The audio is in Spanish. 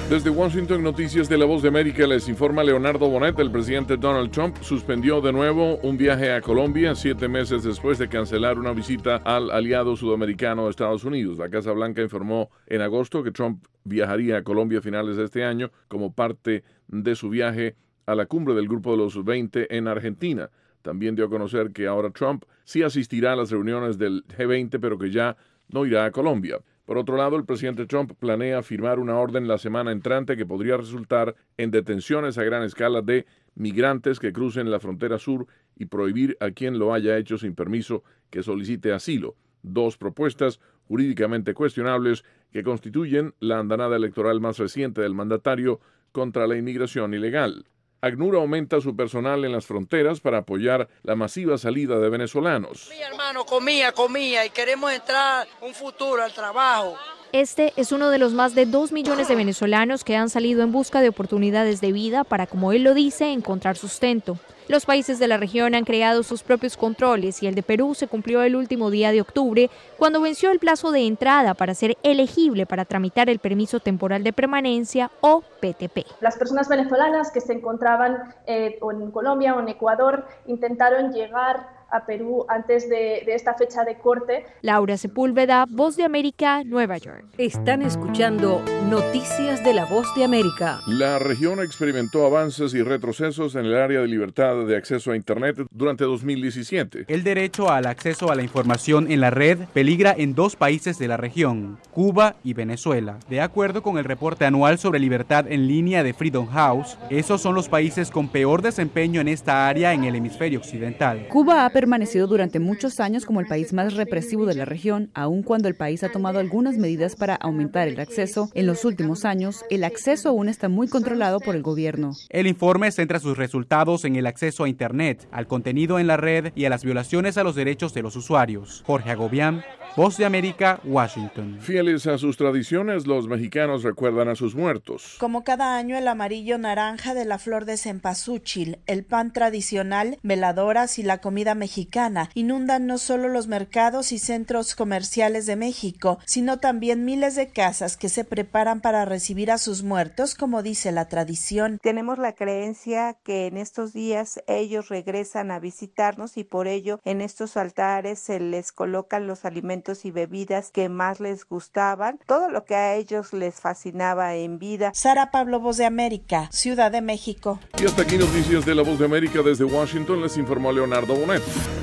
Desde Washington, Noticias de la Voz de América, les informa Leonardo Bonet. El presidente Donald Trump suspendió de nuevo un viaje a Colombia 7 meses después de cancelar una visita al aliado sudamericano de Estados Unidos. La Casa Blanca informó en agosto que Trump viajaría a Colombia a finales de este año como parte de su viaje a la cumbre del Grupo de los 20 en Argentina. También dio a conocer que ahora Trump sí asistirá a las reuniones del G20, pero que ya no irá a Colombia. Por otro lado, el presidente Trump planea firmar una orden la semana entrante que podría resultar en detenciones a gran escala de migrantes que crucen la frontera sur y prohibir a quien lo haya hecho sin permiso que solicite asilo. 2 propuestas jurídicamente cuestionables que constituyen la andanada electoral más reciente del mandatario contra la inmigración ilegal. ACNUR aumenta su personal en las fronteras para apoyar la masiva salida de venezolanos. Mi hermano comía y queremos entrar un futuro al trabajo. Este es uno de los más de 2 millones de venezolanos que han salido en busca de oportunidades de vida para, como él lo dice, encontrar sustento. Los países de la región han creado sus propios controles y el de Perú se cumplió el último día de octubre, cuando venció el plazo de entrada para ser elegible para tramitar el permiso temporal de permanencia o PTP. Las personas venezolanas que se encontraban o en Colombia o en Ecuador intentaron llegar a Perú antes de esta fecha de corte. Laura Sepúlveda, Voz de América, Nueva York. Están escuchando Noticias de la Voz de América. La región experimentó avances y retrocesos en el área de libertad de acceso a Internet durante 2017. El derecho al acceso a la información en la red peligra en 2 países de la región, Cuba y Venezuela. De acuerdo con el reporte anual sobre libertad en línea de Freedom House, esos son los países con peor desempeño en esta área en el hemisferio occidental. Cuba ha permanecido durante muchos años como el país más represivo de la región, aun cuando el país ha tomado algunas medidas para aumentar el acceso. En los últimos años, el acceso aún está muy controlado por el gobierno. El informe centra sus resultados en el acceso a Internet, al contenido en la red y a las violaciones a los derechos de los usuarios. Jorge Agobián, Voz de América, Washington. Fieles a sus tradiciones, los mexicanos recuerdan a sus muertos. Como cada año, el amarillo naranja de la flor de cempasúchil, el pan tradicional, veladoras y la comida mexicana inundan no solo los mercados y centros comerciales de México, sino también miles de casas que se preparan para recibir a sus muertos, como dice la tradición. Tenemos la creencia que en estos días ellos regresan a visitarnos y por ello en estos altares se les colocan los alimentos y bebidas que más les gustaban, todo lo que a ellos les fascinaba en vida. Sara Pablo, Voz de América, Ciudad de México. Y hasta aquí Noticias de la Voz de América desde Washington, les informó Leonardo Bonet.